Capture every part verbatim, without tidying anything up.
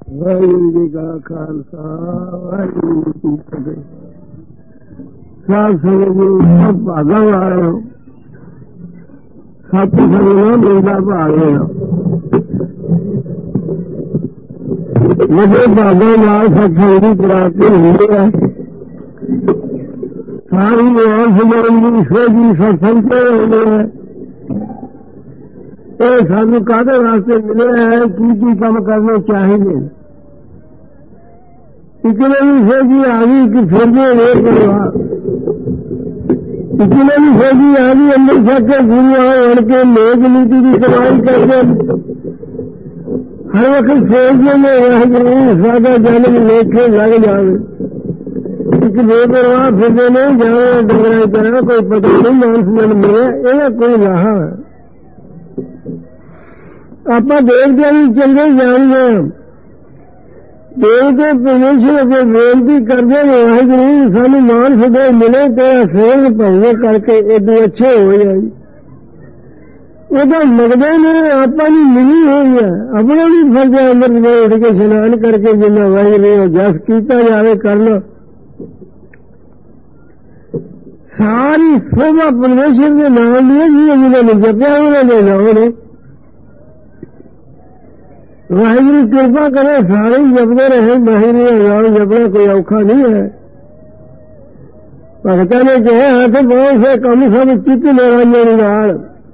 ਵਾਹਿਗੁਰੂ ਜੀ ਕਾ ਖਾਲਸਾ ਵਾਹਿਗੁਰੂ ਜੀ ਕੀ ਫਤਿਹ। ਸਾਧ ਸੰਗਤ ਜੀ ਸਭ ਭਾਗਾਂ ਵਾਲਿਓ, ਸਤ ਸੰਗਤ ਮਿਲਦਾ ਭਾਗਿਓ। ਜਿਹੜੇ ਭਾਗਾਂ ਨਾਲ ਸਤਸੰਗ ਦੀ ਪ੍ਰਾਪਤੀ ਹੁੰਦੀ ਹੈ, ਸਾਰੀ ਨਿਆਣ ਸਮਰਨ ਦੀ ਸੋਝੀ ਸਤਸੰਗ ਤੇ ਹੁੰਦੀ ਹੈ। ਇਹ ਸਾਨੂੰ ਕਾਹਦੇ ਵਾਸਤੇ ਮਿਲਿਆ ਹੈ, ਕੀ ਕੀ ਕੰਮ ਕਰਨੇ ਚਾਹੀਦੇ। ਇਕਲੇ ਵੀ ਸੋਝੀ ਆ ਗਈ ਕਿ ਫਿਰਦੇ ਵੇਖ ਕਰਵਾ, ਇਕਲੇ ਵੀ ਸੋਝੀ ਆ ਗਈ ਅੰਦਰ ਛੱਕੇ ਗੁਰੂ ਆਣ ਕੇ ਲੋਕ ਨੀਤੀ ਦੀ ਕਮਾਈ ਕਰਦੇ। ਹਰ ਵਕਤ ਸੋਚਦੇ ਨੇ ਵਾਹਿਗੁਰੂ ਸਾਡਾ ਜਨਮ ਲੇਖੇ ਲੱਗ ਜਾਵੇ। ਇੱਕ ਬੇਪਰਵਾਹ ਫਿਰਦੇ ਨੇ, ਜਾਵੇ ਡੰਗਰਾਂ ਤਰ੍ਹਾਂ, ਕੋਈ ਪਤਾ ਨਹੀਂ ਮਾਨਸ ਮਨ ਮਿਲਿਆ, ਇਹਦਾ ਕੋਈ ਰਾਹ ਹੈ। ਆਪਾਂ ਦੇਖਦੇ ਵੀ ਚੰਗੇ ਜਾਣਦੇ ਹਾਂ, ਦੇਖਦੇ ਪਰਮੇਸ਼ਰ ਅੱਗੇ ਬੇਨਤੀ ਕਰਦੇ ਨੇ ਵਾਹਿਗੁਰੂ ਸਾਨੂੰ ਮਾਨਸ ਦੇ ਮਿਲੇ, ਤੇਰਾ ਸੇਵ ਭਾਵੇਂ ਕਰਕੇ ਏਡੇ ਅੱਛੇ ਹੋ ਜਾਏ। ਉਹਦਾ ਮੰਗਦੇ ਨੇ ਆਪਾਂ ਨੂੰ ਮਿਲੀ ਹੋਈ ਹੈ। ਆਪਣਾ ਵੀ ਫਰਜ਼ ਹੈ ਅੰਮ੍ਰਿਤ ਵੇਲੇ ਉੱਠ ਕੇ ਇਸ਼ਨਾਨ ਕਰਕੇ ਜਿੰਨਾ ਵਾਹਿਗੁਰੂ ਜਸ ਕੀਤਾ ਜਾਵੇ ਕਰ ਲਓ। ਸਾਰੀ ਸੋਭਾ ਪਰਮੇਸ਼ਰ ਦੇ ਨਾਮ ਦੀ ਹੈ, ਜਿਹਨਾਂ ਨੇ ਜਪਿਆ ਉਹਨਾਂ ਦੇ ਨਾਮ ਨੇ। ਵਾਹਿਗੁਰੂ ਕਿਰਪਾ ਕਰੇ ਸਾਰੇ ਜਪਦੇ ਰਹੇ। ਵਾਹਿਗੁਰੂ ਦਾ ਨਾਮ ਜਪਣਾ ਕੋਈ ਔਖਾ ਨਹੀਂ ਹੈ। ਭਗਤਾਂ ਨੇ ਕਿਹਾ ਤੇ ਬਹੁਤ ਸੇ ਕੰਮ ਸਭ ਚਿੱਤ ਨਿਰਾਂਜਨ ਨਾਲ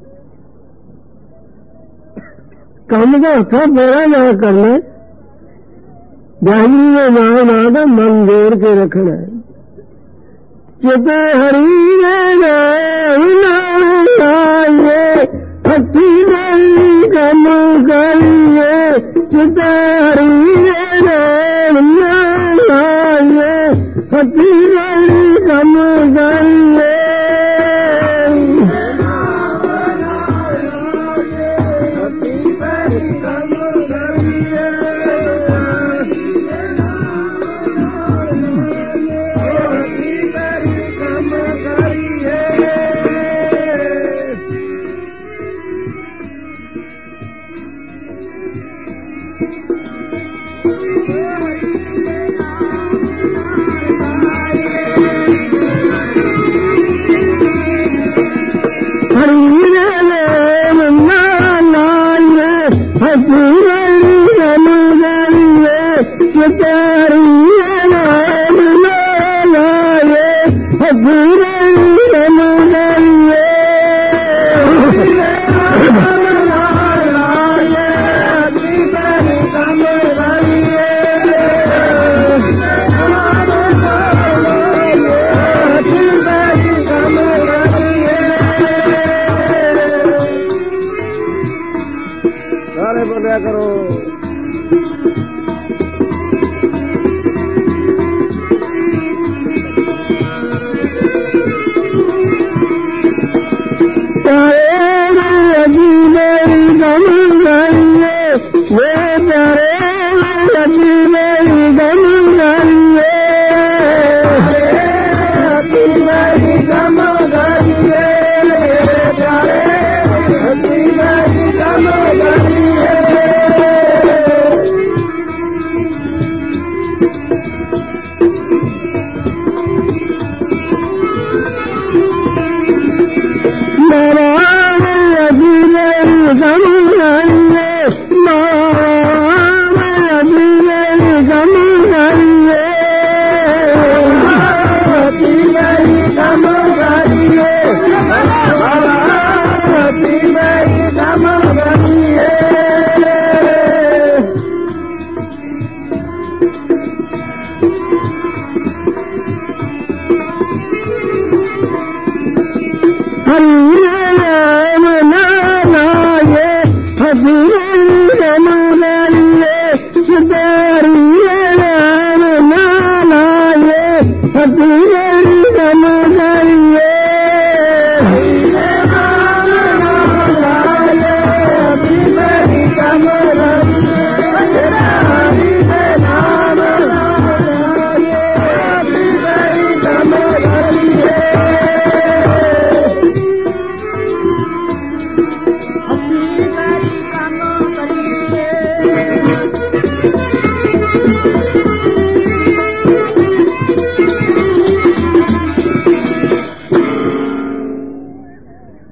ਕੰਮ ਦਾ ਹੱਥਾਂ ਮੇਰਾ ਨਾ ਕਰਨਾ, ਵਾਹਿਗੁਰੂ ਦੇ ਨਾਮ ਨਾਲ ਦਾ ਮਨ ਜੋੜ ਕੇ ਰੱਖਣਾ। ਚਿਤ ਹਰੀ ਨਾਮ ਲਾਈਏ, ਹੱਥੀ ਨਹੀਂ ਕੰਮ ਕਰੀਏ। ਚਿਤ ਹਰੀ ਨਾਮ ਲਾਈਏ, ਹੱਥੀ ਨਹੀਂ ਕੰਮ ਕਰੀਏ।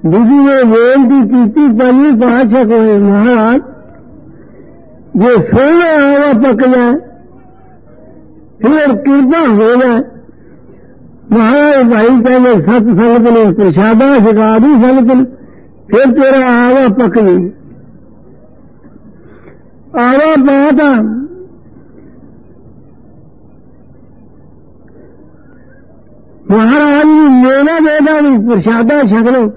बीजी ने बेनती की पहली पाठक हुए महाराज जो सोना आवा पक जाए फिर कृपा हो जाए। महाराज भाई कहने सत संगत ने प्रसादा सिखा दी संगत ने फिर तेरा आवा पक गई। आवा पाता महाराज जी मेरा बेटा भी प्रसादा छक लो।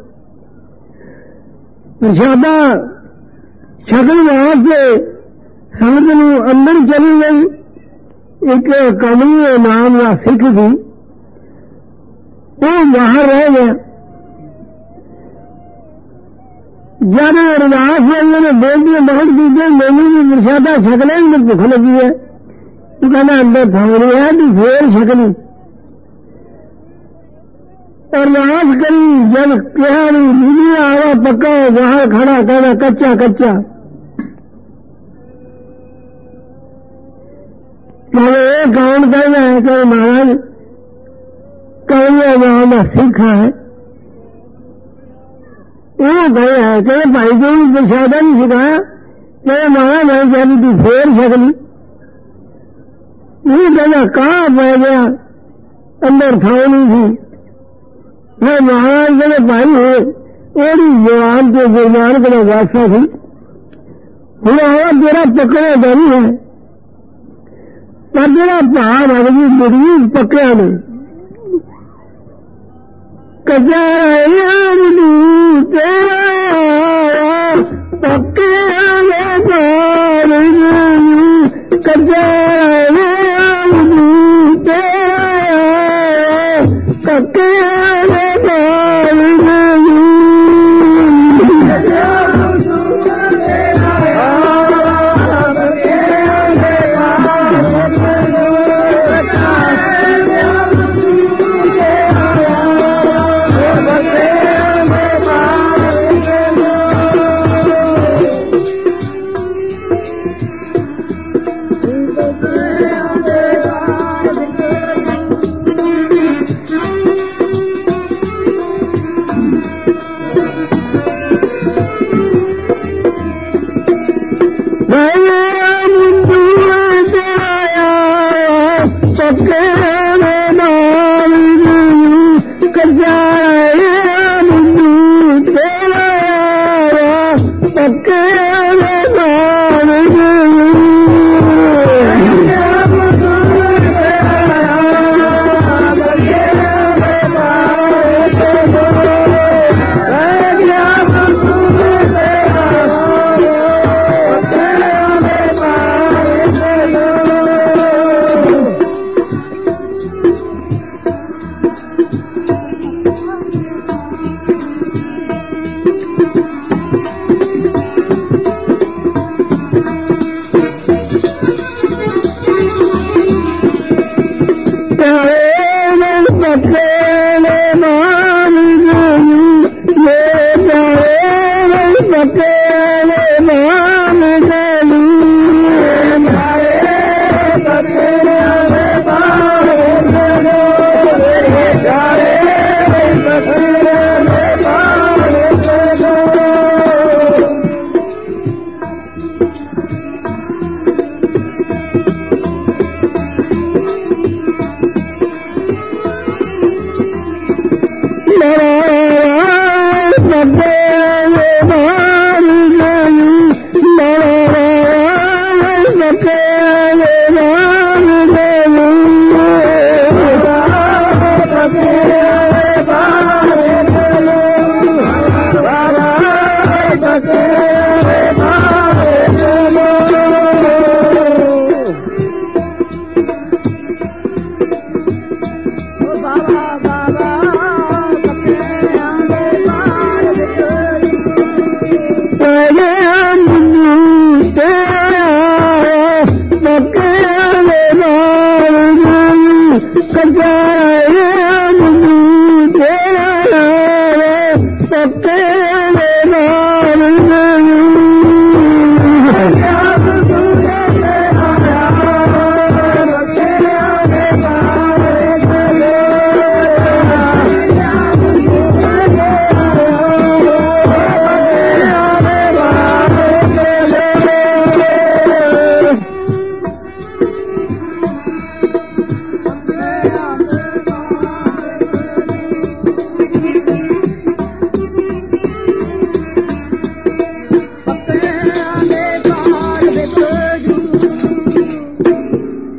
प्रसादा छकन वास्ते संगत नूं अंदर चली गई। एक कमली नाम का सिख थी वो बाहर रह गया। जब अरदास वाले ने बेनती बहुत की मैनू भी प्रसादा छक ले भुख लगी है तू कहना अंदर थोड़ी है तू फिर छकनी। अरदास करी जब कहा नहीं आवा पक्का बाहर खड़ा कहना कच्चा कच्चा। ये कौन कहना है कि महाराज कौनिया नाम का सिख है वो गए है कि भाई को भी प्रसादा नहीं सिखाया कि महाराज मैं कहती तू फेर सकली। ये कहना कहाँ पै गया अंदर था नहीं थी। मैं महाराज कहने भाई है ओरी जवान के गुरमान का वासा थी हूँ आवा तेरा पकड़ा नहीं है पर जरा भाव अगली बुरी पकड़ा नहीं कचा पक्के कचा पक्के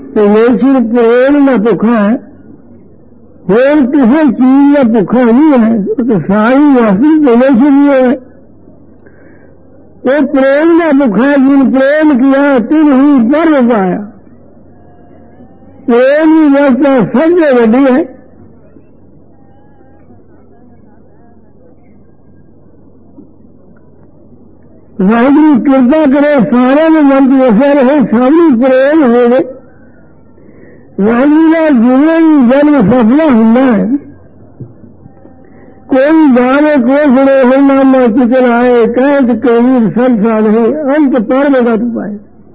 परमेश्वर प्रेम का भुखा है, और किसी चीज का भुखा नहीं है, तो सारी वस्तु परमेश्वर ही है। वो प्रेम का भुखा, जिन प्रेम किया तिन ही पर पाया। प्रेम की व्यवस्था सबसे बड़ी है। वाहिगुरु कृपा करे सारे में मन की वैसा रहे, सामने प्रेम हो गए। वाहिगुरु का जीवन जन्म सफला होना है। कोई जाने को सुने हो नाम चिकन आए, कहे तो कहीं संसार है, अंत पर में कट पाए।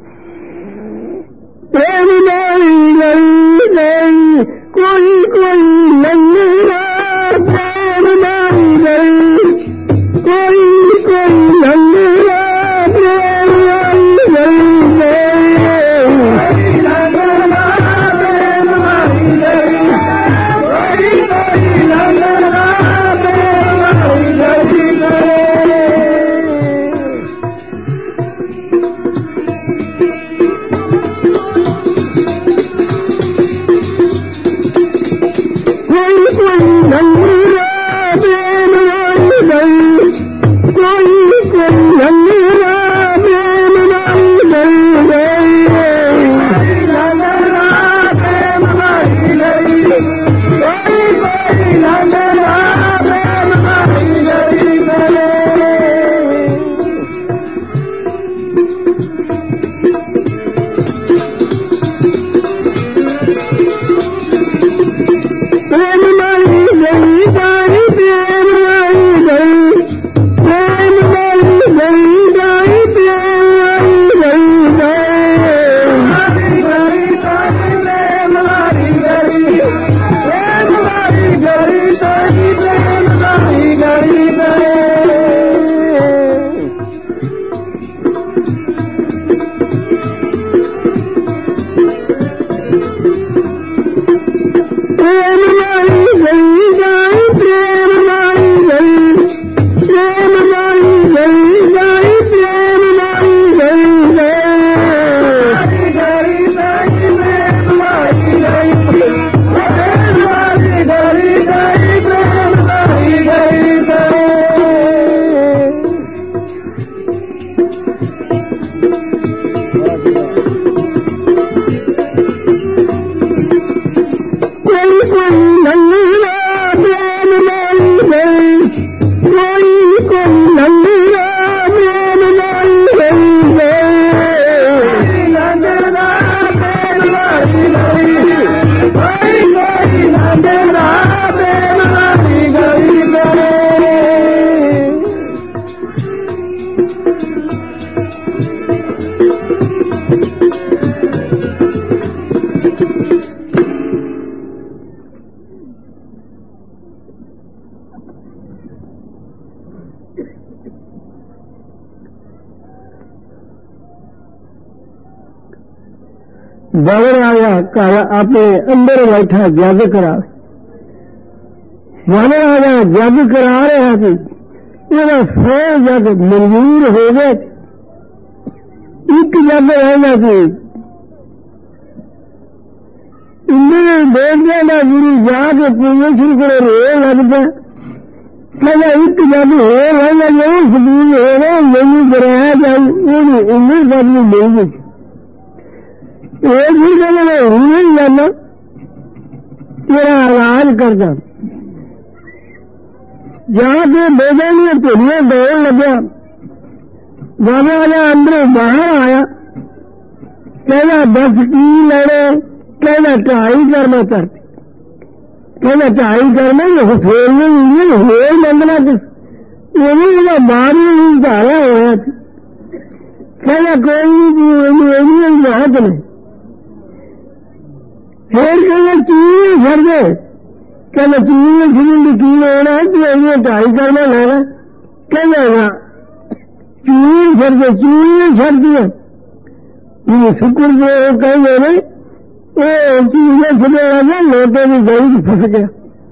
प्रेम नहीं गई गई कोई कोई लंगड़ा, प्रेम नहीं गई कोई कोई लंगड़ा, प्रेम नहीं गई गई लंगड़ा, प्रेम नहीं गई कोई कोई लंगड़ा, प्रेम नहीं गई। कोई कोई लंगड़ा प्रेम नहीं गई, कोई कोई लंगड़ा प्रेम नहीं गई गई लंगड़ा, प्रेम नहीं गई कोई कोई लंगड़ा, प्रेम नहीं गई गई। प्रेम नहीं गई गाई, प्रेम नहीं गई, प्रेम नहीं गई गाई, प्रेम नहीं गई गई गई, प्रेम नहीं गई, प्रेम नहीं गई गई, प्रेम नहीं गई गई। प्रेम नहीं गई गाई, प्रेम नहीं गई, प्रेम नहीं गई गाई, प्रेम नहीं गई गई गई गई, प्रेम नहीं गई, प्रेम नहीं गई गई, प्रेम नहीं गई गई। कोई कोई लंगड़ा प्रेम नहीं गई, कोई कोई लंगड़ा प्रेम नहीं गई गई लंगड़ा, प्रेम नहीं गई कोई कोई लंगड़ा, प्रेम नहीं गई गई। बाबर आया कहा आपने अंदर बैठा जग करा, बाबर आया जग करा रहा थी, मेरा सौ जग मंजूर हो गए, एक जग रहना थी। इंद्र देवता का गुरु जाके परमेश्वर को रो लगता, कहना एक जग हो रहना जो सबूत हो रहे नहीं कराया जाए, इंद्र का भी मिल गई। एक भी कहना मैं हूं नहीं जाना, तेरा इलाज करता। जाके बेदानी पुलिया दौड़ लगा, बाबा वाला अंदर बाहर आया, कहना बस की लड़े, कहना ढाई करना करते, कहना ढाई करना ये फेर नहीं होर मंगना किस मारी नहीं धारा होया, कहना कोई बात नहीं। फिर कहना चीज छड़ दे, कहना चीज छिड़ी की होना है तो ढाई करना लेना, कहना चीज छड़ दे, चीज छड़ दिए शुक्र जो कहेंगे ना वो चीजें छड़ेगा ना, लोटे में गई फंस गया।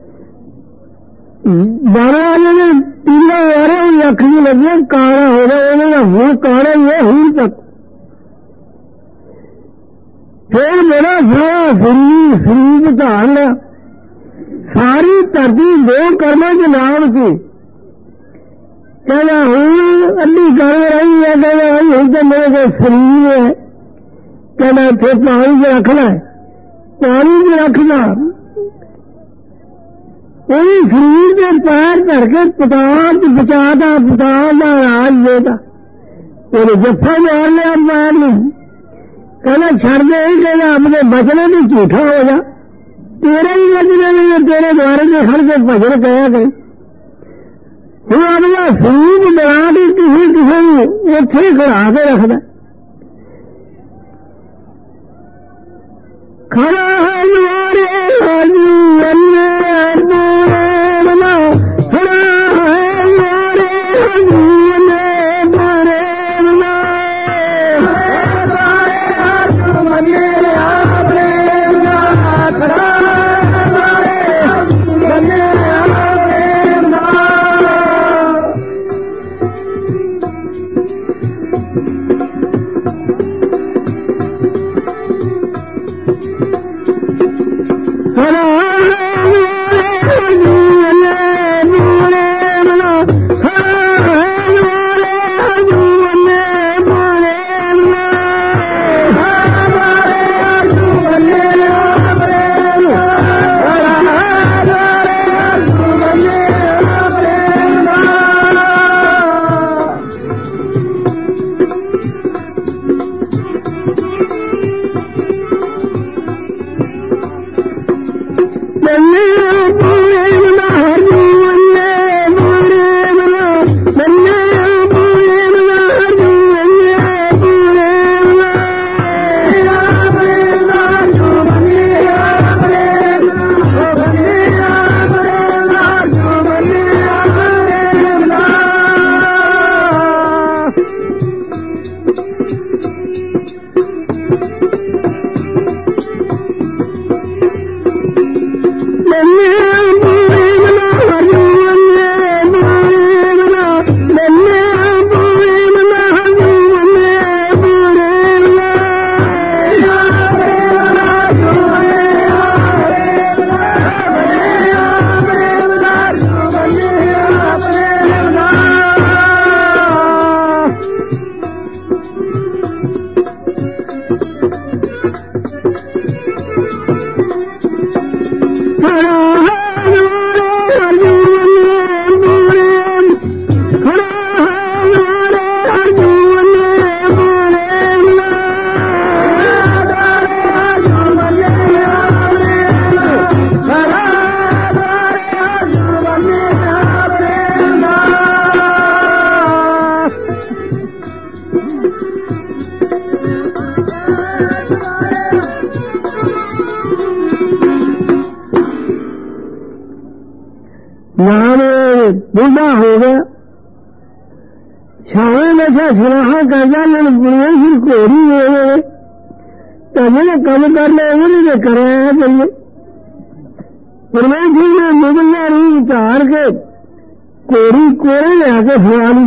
बारह वाले ने पीला हो रहा है, अखड़ी लगे काला हो रहा है, वो काला ही है हूं तक फिर मेरा सारा शरीर शरीर धार लिया सारी धरती दो कर्मों के नाम की कहना हूँ अली कर रही है कहना हूँ तो मेरे को शरीर है कहना थे पानी में रखना पानी में रखना वही शरीर के पैर करके पताल बचाता पताल का राज देता उन्हें जफ्फा मार लिया पैर नहीं कहना छड़ दे कहना अपने बचने भी झूठा हो जा तेरे ही बचने नहीं तेरे द्वारे के खड़ के भजन कहा गए हूँ अपना शरीर बना के किसी किसी उथे खड़ा के रखना खड़ा है द्वारे बूढ़ा हो गया छावे में से सुराहा करजा ले फिर कोरी हो गए तभी कम कर ले उन्हें कराया चाहिए परमेश्वर ने मुगला रूप उतार के कोरी कोरे आके सुनाली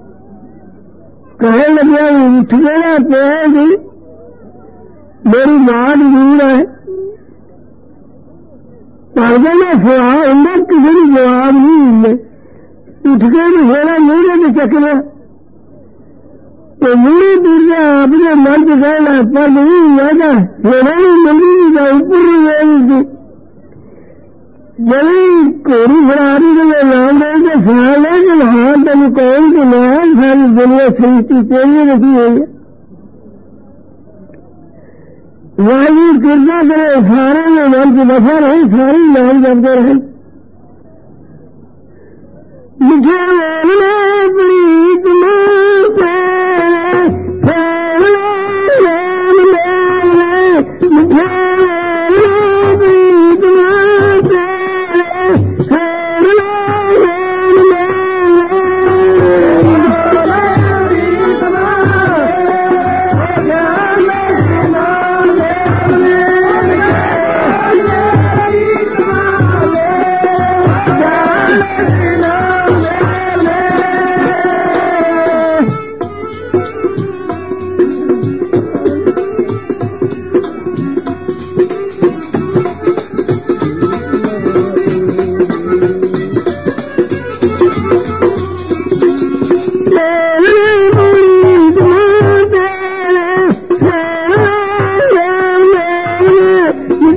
कहे लगे उठ गया पेड़ मेरी मां दूर है पर्दे में सुहा उन्हें किसी भी जवाब नहीं मिले उठ के भी होना मुझे भी चकना तो मुझे दूर अपने मन से कहना पर नहीं जाता होना ही मंदिर का ऊपर जाएगी जब कोरी फरारी के नाम रहे के सुना ले कि हाँ तेन कौन के नाम सारी दुनिया सृष्टि तेरी रखी हुई है वायु कृपा करे सारे में मन की बसा रहे सारी नाम जपते रहे मुझे प्रीत मुझे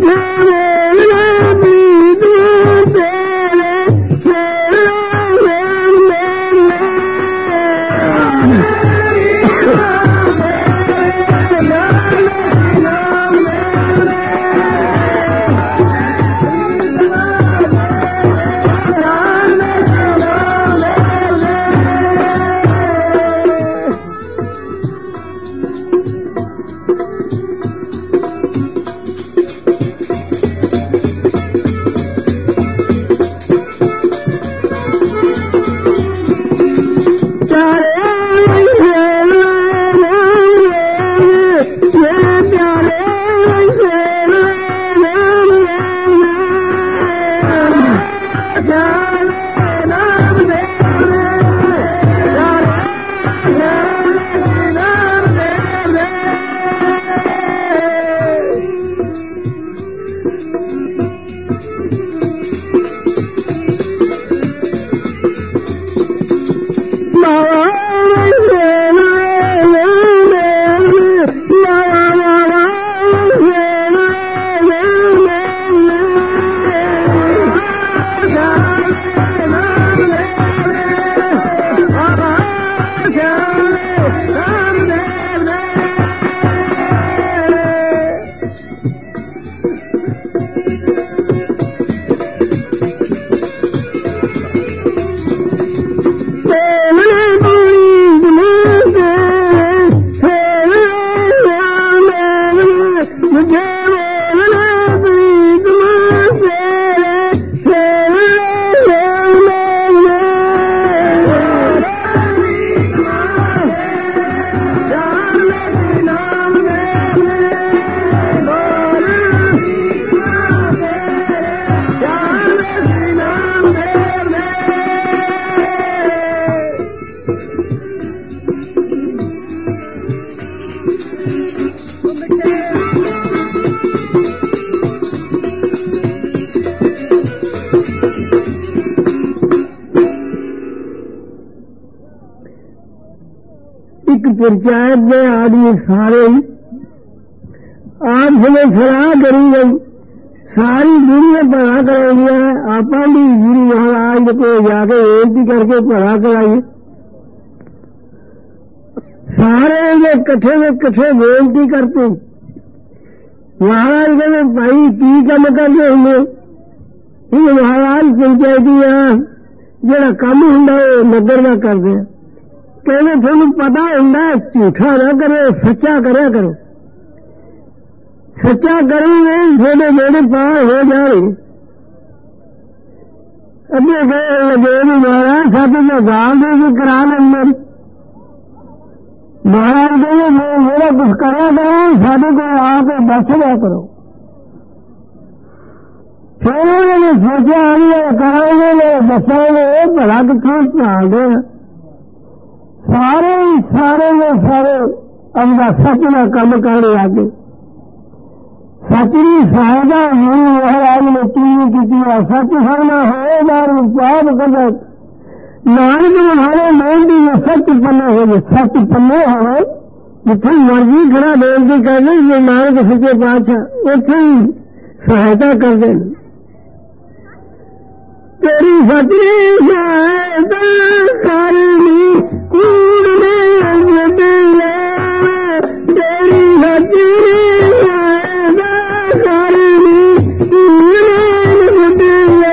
पंचायत में आदमी सारे आप हमें सलाह करी गई सारी दुनिया पढ़ा कराई है आप भी गुरु महाराज को जाके बेनती करके पढ़ा कराइए सारे ये कट्ठे में कट्ठे बेनती करते महाराज कहते भाई की कम करते होंगे ये महाराज पंचायती जरा कम होंगे नगर का करते हैं कहने थानू पता होंगे झूठा ना करो सच्चा करे करो सच्चा करोगे थोड़े मेरे पास हो जाए अभी लगे भी महाराज साथ में गाल दे करा लेंगे महाराज कहे मैं मेरा कुछ करा करो साढ़े को आके बस लिया करो फिर उन्होंने सोचा करोगे बसाओगे भला कितों चाल दे सारे सारे ने सारे अपना सच का कम करने लगे सच की सहायता गुरु महाराज ने की की सच करना हो बार पाप कर नानक महाराज मेहनती में सच पन्ने हो सच पन्ने हो जिथे मर्जी खड़ा बेनती कर दे ये नानक सच्चे पातशाह उथे ही सहायता कर दे तेरी सच्ची सहायता करनी कूड़ में तेरी सच्ची सहायता करनी कूड़ में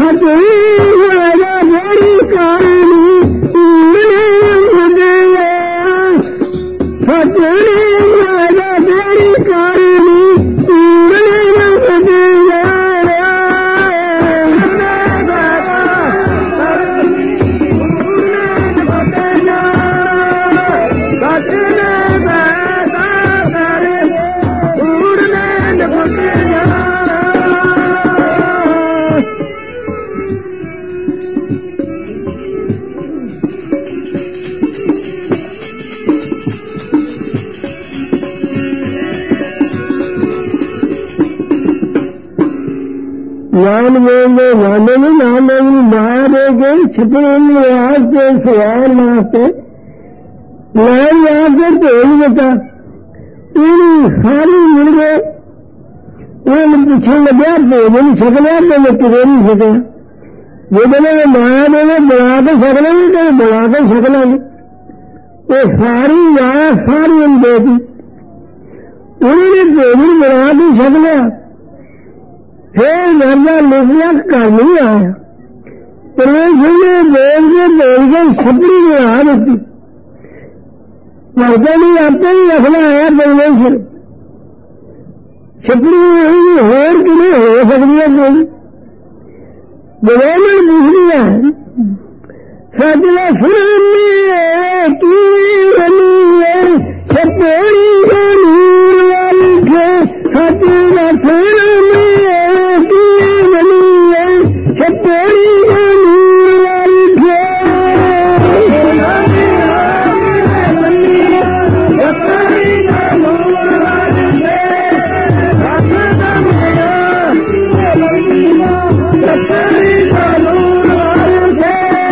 नाम लेंगे नामे में नाम लेंगे बाहर गए छिपड़ेंगे यहाँ से सवार वहां से लाइन यहाँ से तेल बता पूरी सारी मिल गए वो पीछे लगे भोजन सकना तो मैं किरे नहीं सका वो बोले माया देने बना तो सकना नहीं तो बना तो सकना नहीं वो सारी यहाँ सारी हम दे दी उन्होंने भोजन बना तो सकना फिर दर्जा लिख लिया कर नहीं आया परमेश्वर ने बोल के बोल के छपड़ी में आ देती मरते नहीं आते ही रखना आया परमेश्वर छपड़ी में होर कि नहीं हो सकती है कोई बगैर पूछ लिया सजना सुरनी की छपड़ी का नूर वाली थे सजना सुरनी छपड़ी का नूर वाली थे छपड़ी का नूर वाली थे छपड़ी का नूर वाली थे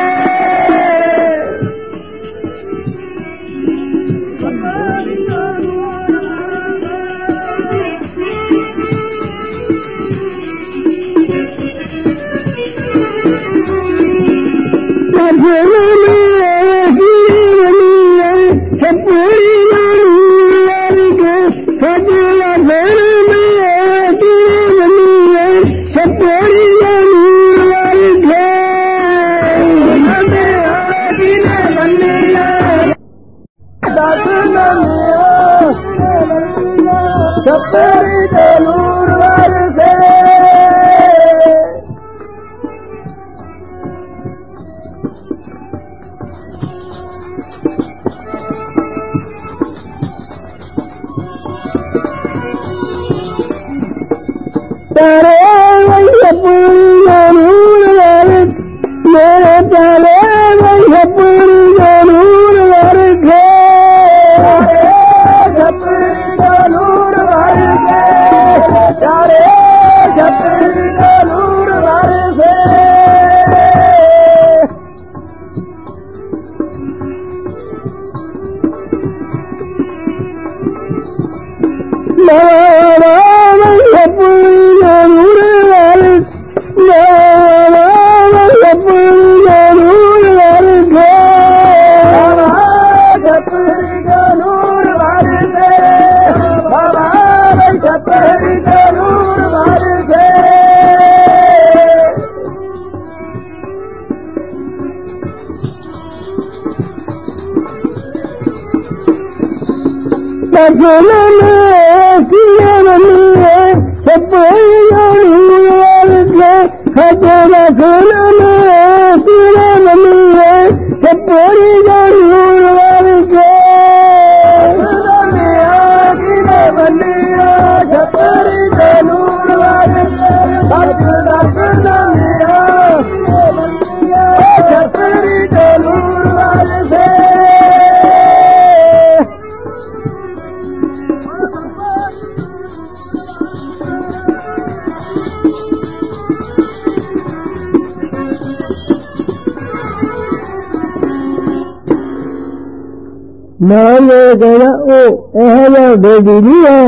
नाम कहना वो ऐसा बेबी नहीं है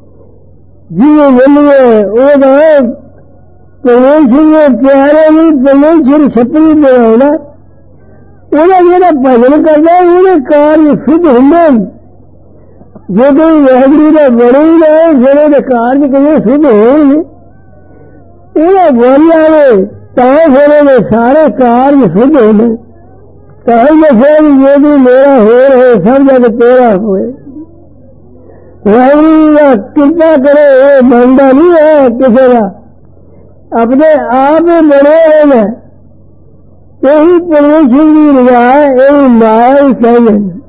जिये बोलिए वो परमेश्वर के प्यारे नहीं परमेश्वर छपड़ी बनाना उन्हें जो भजन करना उन्हें कार्य सिद्ध होंगे जो कोई वाहगुरु का बड़े ही रहे जो कार्य कभी सिद्ध होंगे ਇਹ ਬੋਲਿਆ ਨੇ ਤਾਂ ਫਿਰ ਇਹਦੇ ਸਾਰੇ ਕਾਰਜ ਸਿੱਧ ਹੋਣੇ ਤਾਂ ਹੀ ਦੱਸਿਆ ਵੀ ਜੇ ਵੀ ਮੇਰਾ ਹੋਰ ਹੋਏ ਸਭ ਜਗ ਤੇਰਾ ਹੋਏ ਵਾਹਿਗੁਰੂ ਦਾ ਕਿਰਪਾ ਕਰੇ ਇਹ ਮੰਨਦਾ ਨਹੀਂ ਹੈ ਕਿਸੇ ਦਾ ਆਪਣੇ ਆਪ ਬਣੇ ਹੋਏ ਨੇ ਇਹੀ ਪਰਮੇਸ਼ਰ ਦੀ ਰਜ਼ਾ ਇਹ ਮਾਇਆ ਹੀ ਕਹਿੰਦੇ ਨੇ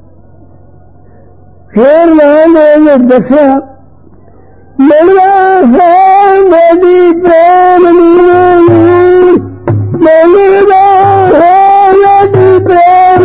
ਫਿਰ ਮੈਂ ਦੱਸਿਆ ਮਿਲਣਾ ਹੈ ਮੇਰੀ ਪ੍ਰੇਮ ਨੀਰ ਮਿਲਣਾ ਹੈ ਮੇਰੀ ਪ੍ਰੇਮ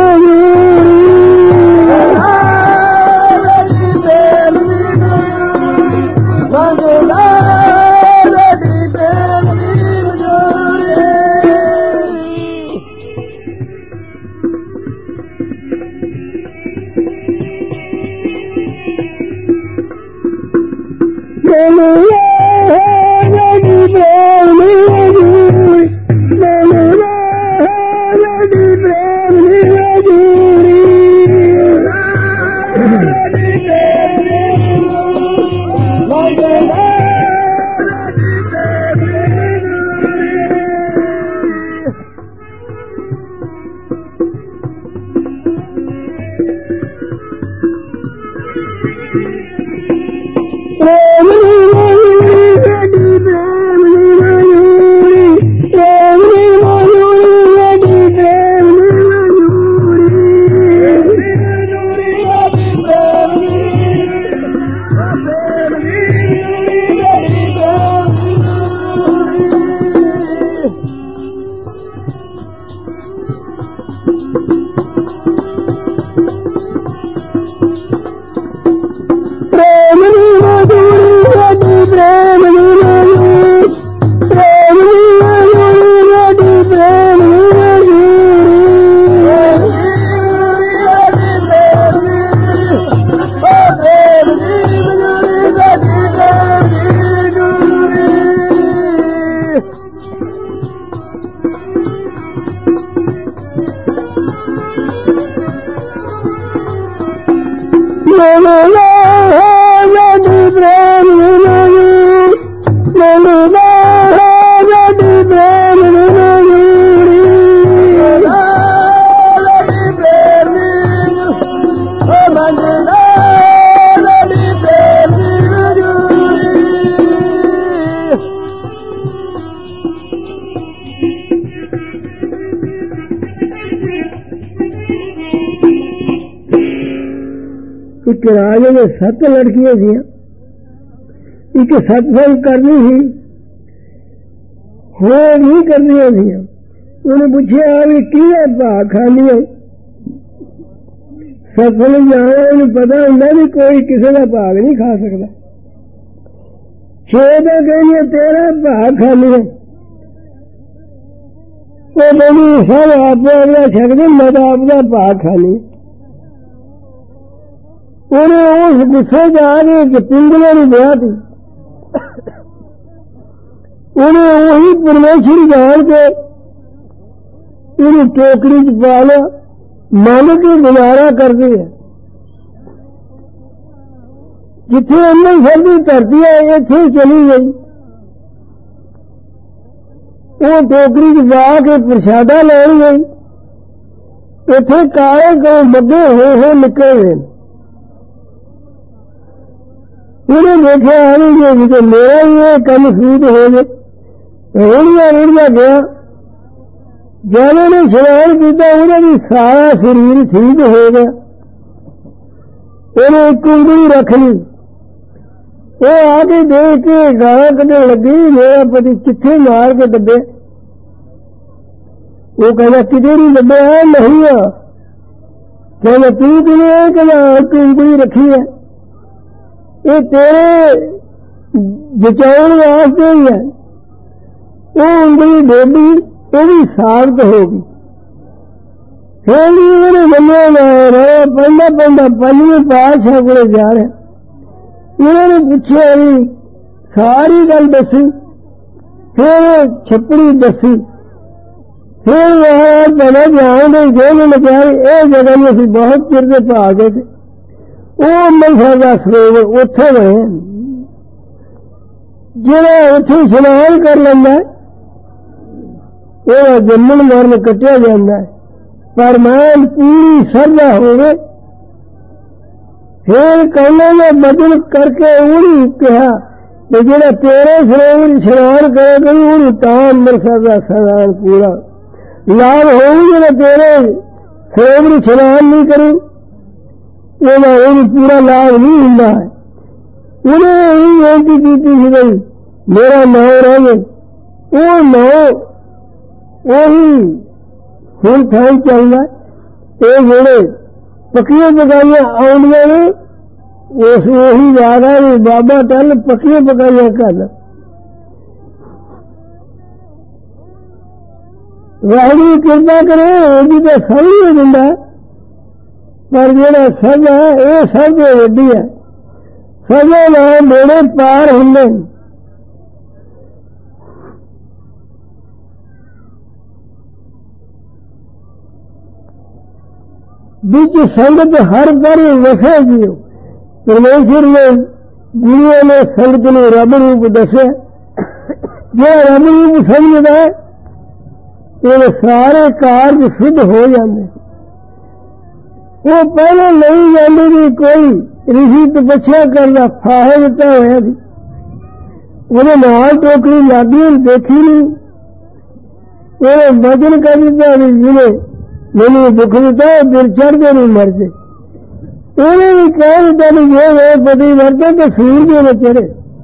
राजे ने सत्त लड़कियां थी एक सत्संग करनी ही हो नहीं करनी थी उन्हें पूछा भी की भाग खानी है सत्संग जाना उन्हें पता होंगे भी कोई किसी का भाग नहीं खा सकता छे तो कहनी तेरा भाग खानी है वो बनी सब आप अपना छकते मैं तो अपना भाग खानी है उन्हें उस गुस्से से आगे पिंगले नहीं दिया थी उन्हें वही परमेश्वर जान के उन्हें टोकरी च पा लिया मन के गुजारा करती है जिथे अमृतसर की धरती है इथे चली गई वो टोकरी च पा के प्रसादा लैन गई इथे काले गांव बगे हो हो निकल गए उन्हें देखा है कि मेरा ही ये कम सूद हो गए रेड़िया रेड़िया गया जब उन्हें स्नान किया उन्हें भी सारा शरीर ठीक हो गया उन्हें एक उंगली रख ली वो आके देख के गाला कटने लगी मेरा पति किथे मार के दबे वो कहना किधर ही दबे है नहीं आ कहना तू किमें कहना एक उंगली रखी है ये तेरे जचाने वास्ते ही है वो उंगली डोबी वो भी साबित होगी फिर भी मेरे मने रहा पढ़ना पढ़ना पंजवें पातशाह को जा रहा उन्होंने पूछा भी सारी गल दसी फिर छपड़ी दसी फिर वहां पहले ध्यान दे जो मैंने कहा यह जगह में अभी बहुत चिर से पा गए थे वो अमृतसर का सरोवर उत्थे गए ਜਿਹੜਾ ਉੱਥੇ ਇਸ਼ਨਾਨ ਕਰ ਲੈਂਦਾ ਇਹਦਾ ਜੰਮਣ ਮਰਨ ਕੱਟਿਆ ਜਾਂਦਾ। ਪਰ ਮੈਂ ਪੂਰੀ ਸਰਦਾ ਹੋਵੇ ਫਿਰ ਕਹਿੰਦੇ ਨੇ ਬਦਲ ਕਰਕੇ ਉਹਨੂੰ ਕਿਹਾ ਕਿ ਜਿਹੜਾ ਤੇਰੇ ਸਰੋਵਰ ਇਸ਼ਨਾਨ ਕਰੇਗਾ ਉਹਨੂੰ ਤਾਂ ਅੰਮ੍ਰਿਤਸਰ ਦਾ ਸਨਾਨ ਪੂਰਾ ਲਾਭ ਹੋਊ। ਜਿਹੜਾ ਤੇਰੇ ਸਰੋਵਰ ਇਸ਼ਨਾਨ ਨਹੀਂ ਕਰੂ ਉਹਦਾ ਉਹਨੂੰ ਪੂਰਾ ਲਾਭ ਨਹੀਂ ਹੁੰਦਾ ਹੈ। ਉਹਨੇ ਇਹ ਬੇਨਤੀ ਕੀਤੀ ਸੀ ਬਈ ਮੇਰਾ ਨਾਂ ਰਹੇ ਉਹ ਨਾਂ ਉਹੀ ਹੁਣ ਥਾਂ ਚੱਲਦਾ। ਇਹ ਜਿਹੜੇ ਪੱਕੀਆਂ ਪਕਾਈਆਂ ਆਉਂਦੀਆਂ ਨੇ ਉਸ ਉਹੀ ਯਾਦ ਆ ਵੀ ਬਾਬਾ ਟੱਲ ਪੱਕੀਆਂ ਪਕਾਈਆਂ ਕਰ ਵਾਹਿਗੁਰੂ ਕਿਰਪਾ ਕਰੇ ਉਹਦੀ ਤਾਂ ਸਭ ਹੀ ਦਿੰਦਾ। ਪਰ ਜਿਹੜਾ ਸਭ ਹੈ ਇਹ ਸਭ ਤੋਂ ਵੱਡੀ ਹੈ। ਸਭੇ ਨਾਲ ਮੇਰੇ ਪਾਰ ਹੁੰਦੇ ਵਿੱਚ ਸੰਗਤ ਹਰ ਪਰ ਵਸੇ ਜੀਓ। ਪਰਮੇਸ਼ਰ ਨੇ ਗੁਰੂਆਂ ਨੇ ਸੰਗਤ ਨੂੰ ਰੱਬ ਰੂਪ ਦੱਸਿਆ। ਜੇ ਰੱਬ ਰੂਪ ਸਮਝਦਾ ਇਹ ਸਾਰੇ ਕਾਰਜ ਸਿੱਧ ਹੋ ਜਾਂਦੇ। ਉਹ ਪਹਿਲਾਂ ਨਹੀਂ ਜਾਂਦੀ ਵੀ ਕੋਈ ਰਿਸ਼ੀ ਤਪੱਸਿਆ ਕਰਦਾ ਫਾਹੇ ਦਿੱਤਾ ਹੋਇਆ ਸੀ ਉਹਦੇ ਨਾਲ ਟੋਕਰੀ ਲਾਦੀ ਦੇਖੀ ਨਹੀਂ। ਉਹਨੇ ਵਚਨ ਕਰ ਦਿੱਤਾ ਵੀ ਜਿਹਨੇ ਮੈਨੂੰ ਦੁੱਖ ਦਿੱਤਾ ਦਿਲ ਚੜ੍ਹਦੇ ਨੂੰ ਮਰ ਜੇ। ਉਹਨੇ ਵੀ ਕਹਿ ਦਿੱਤਾ ਵੀ ਜੇ ਵੇ ਪਤੀ ਮਰਦਾ ਤਾਂ ਸੂਰਜ ਨੇ ਚੜ੍ਹੇ।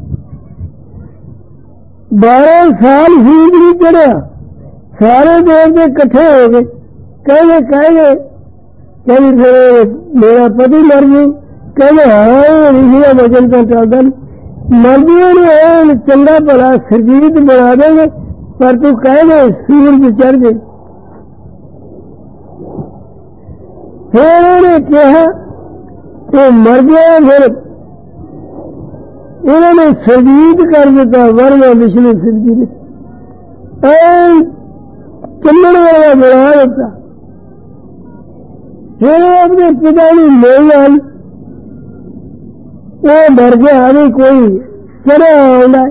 ਬਾਰਾਂ ਸਾਲ ਸੂਰਜ ਨਹੀਂ ਚੜ੍ਹਿਆ। ਸਾਰੇ ਦੇਵਤੇ ਇਕੱਠੇ ਹੋ ਗਏ ਕਹਿੰਦੇ ਕਹਿੰਦੇ ਕਹਿੰਦੇ ਫਿਰ ਮੇਰਾ ਪਤੀ ਮਰ ਜੂ। ਕਹਿੰਦੇ ਹਾਂ ਰਿਸ਼ੀ ਦਾ ਵਚਨ ਤਾਂ ਚੱਲਦਾ ਮਰਦੀਆਂ ਨੂੰ ਚੰਗਾ ਭਲਾ ਸਰਜੀਤ ਬਣਾ ਦੇਂਗੇ ਪਰ ਤੂੰ ਕਹਿੰਦੇ ਸੂਰਜ ਚੜ੍ਹ ਜੇ। ਫਿਰ ਉਹਨੇ ਕਿਹਾ ਉਹ ਮਰ ਗਿਆ। ਫਿਰ ਇਹਨਾਂ ਨੇ ਸਰਜੀਤ ਕਰ ਦਿੱਤਾ ਵਰਨਾ ਵਿਸ਼ਨੂੰ ਸਿੰਘ ਜੀ ਨੇ ਚੱਲਣ ਵਾਲਾ ਬਣਾ ਦਿੱਤਾ। ਫਿਰ ਆਪਣੇ ਪਿਤਾ ਨੂੰ ਮਿਲ ਆਈ। ਉਹ ਮਰ ਗਿਆ ਵੀ ਕੋਈ ਚੜਿਆ ਆਉਂਦਾ।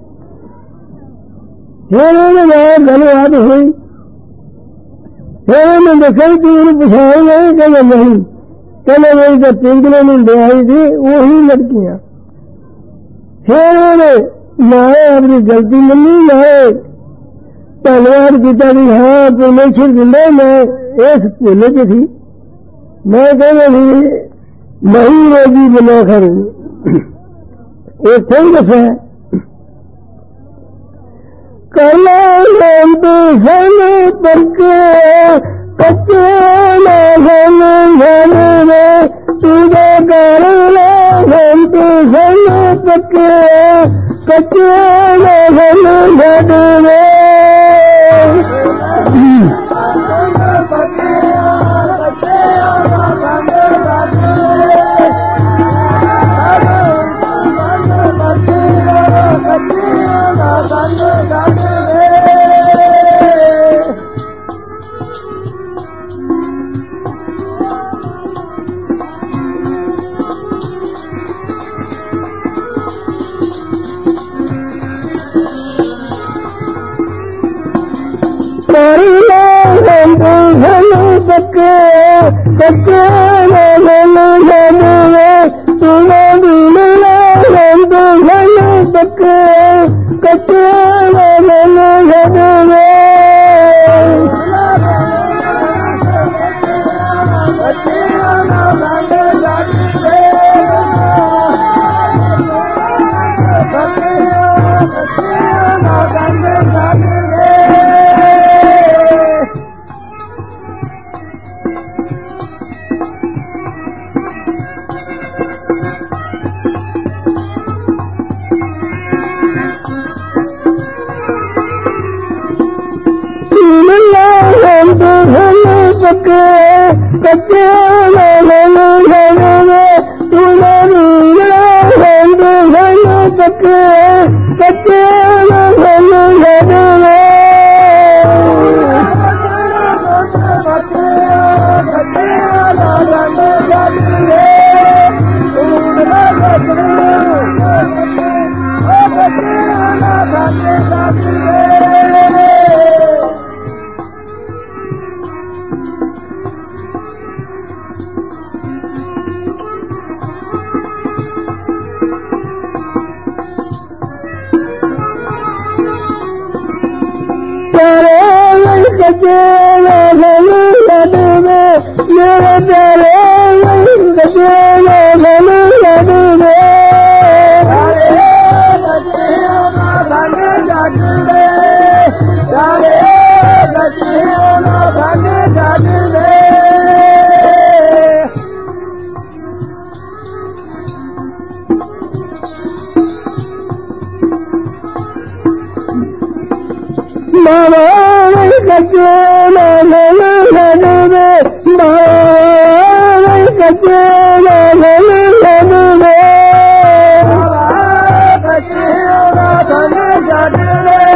ਫਿਰ ਉਹਦੇ ਨਾਲ ਗੱਲਬਾਤ ਹੋਈ। ਫਿਰ ਉਹਨੇ ਦੱਸਿਆ ਤੂੰ ਉਹਨੂੰ ਪਛਾਣ ਨਹੀਂ। ਕਹਿੰਦਾ ਨਹੀਂ। ਕਹਿੰਦਾ ਮੇਰੀ ਤਾਂ ਪਿੰਗਲੇ ਨੂੰ ਵਿਆਹੀ ਸੀ ਉਹੀ ਲੜਕੀਆਂ। ਫਿਰ ਉਹਨੇ ਨਾ ਆਪਣੀ ਗਲਤੀ ਮੰਨੀ ਨਾ ਧੰਨਵਾਦ ਕੀਤਾ ਵੀ ਹਾਂ ਪਰਮੇਸ਼ਰ ਦਿੰਦਾ ਮੈਂ ਇਸ ਭੁੱਲ ਚ ਸੀ। ਮੈਂ ਕਹਿੰਦਾ ਵੀ ਨਹੀਂ ਰੋਜੀ ਬਣਾ ਖਰੂ ਇਹ ਸਹੀ ਦੱਸਿਆ। ਕਲਾ ਲੰਬ ਹਨ ਪੱਕੇ ਕੱਚੇ ਨਾ ਹਨ ਹਨ ਰੇ ਤੁਝੇ ਕਰ ਲੰਬ ਹਨ ਪੱਕੇ ਕੱਚੇ ਨਾ ਹਨ ਹਨ ਰੇ। कच्चे कच्चे कच्चे कच्चे प्यारे कच्चे मेरे याद में मेरे प्यारे कच्चे मेरे याद में Mama, कच्चे मेरे याद में Mama, कच्चे मेरे याद में कच्चे मेरे याद में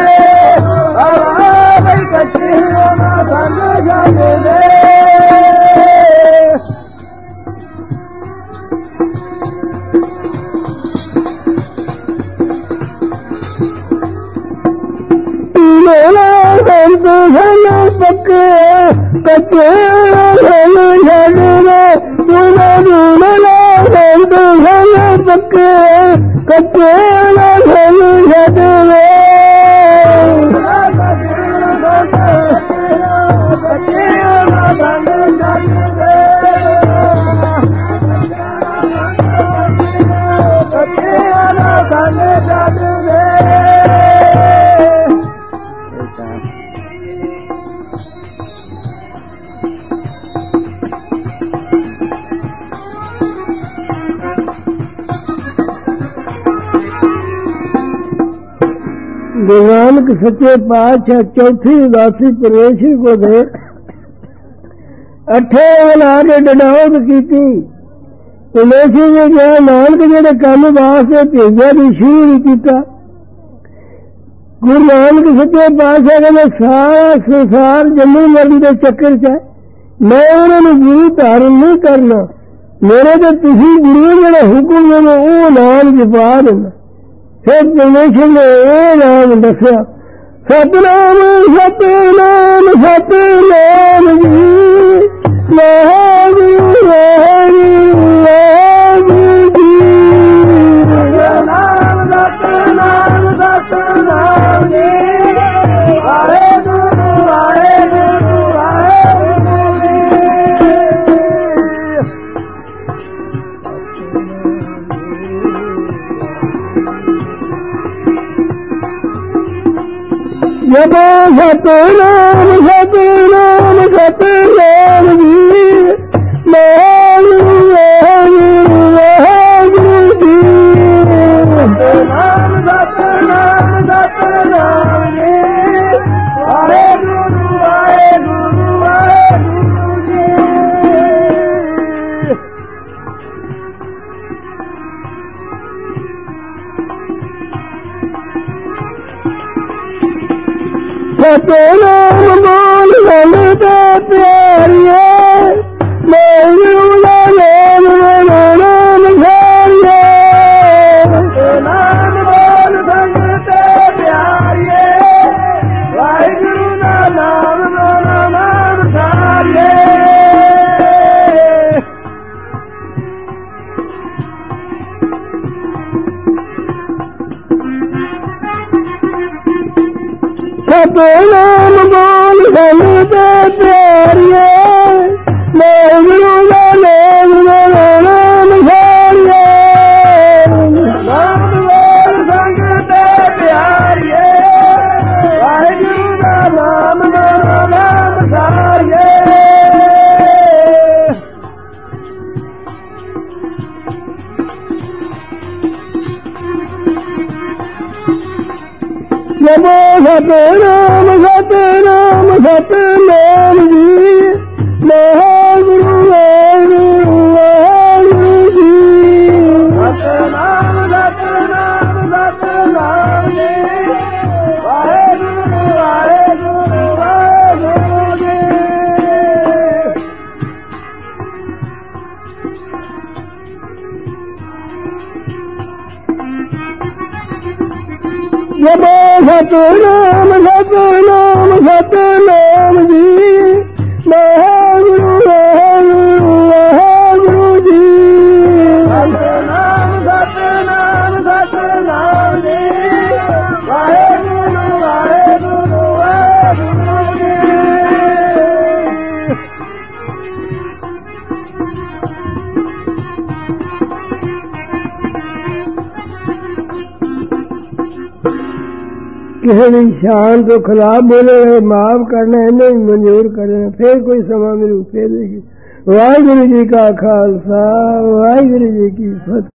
कच्चे मेरे याद में पक्के कच्चे पक्के कच्चे नानक सच्चे पातशाह चौथी उदासी परमेश्वर को दे अठे ला के डडाउद की परमेश्वर ने कहा नानक जेड़े काम वास्ते भेजा भी शुरू नहीं किया गुरु नानक सच्चे पातशाह कहते सारा संसार जन्म मरण के चक्कर च मैं उन्होंने गुरु धारण नहीं करना मेरे तो तुसी गुरु जेड़ा हुक्म देना वो नाम जपा देना फिर परमेश्वर ने ये नाम दसिया सतनाम सतनाम सतनाम जी वाहिगुरू वाहिगुरू वाहिगुरू जी सतनाम सतनाम सतनाम जी वाहिगुरू वाहिगुरू वाहिगुरू जब सतनाम सतनाम सतनाम जी वाहिगुरू वाहिगुरू वाहिगुरू जी सतनाम सतनाम सतनाम जी वाहिगुरू वाहिगुरू वाहिगुरू जी सतनाम बोल बोलते प्यारिए वाहिगुरू नाम नाम धारिए सतनाम बोल बोलते प्यारिए वाहिगुरू नाम नाम धारिए सतनाम बोल बोलते प्यारिए वाहिगुरू नाम नाम धारिए नाम बोल संगते प्यारिए वाहिगुरू नाम नाम धारिए जब सतनाम सतनाम सतनाम जी वाहिगुरू वाहिगुरू वाहिगुरू जी सतनाम सतनाम सतनाम जी वाहिगुरू वाहिगुरू वाहिगुरू जी जब सतनाम सतनाम सतनाम जी वाहिगुरू वाहिगुरू वाहिगुरू जी सतनाम सतनाम सतनाम जी वाहिगुरू वाहिगुरू वाहिगुरू ਕਿਸੇ ਦੀ ਸ਼ਾਨ ਤੋਂ ਖਿਲਾਫ ਬੋਲੇ ਮਾਫ ਕਰਨਾ ਇਹਨੇ ਮਨਜ਼ੂਰ ਕਰਨਾ ਫਿਰ ਕੋਈ ਸਮਾਂ ਮਿਲੂ ਫਿਰ ਵਾਹਿਗੁਰੂ ਜੀ ਕਾ ਖਾਲਸਾ ਵਾਹਿਗੁਰੂ ਜੀ ਕੀ ਫਤਿਹ।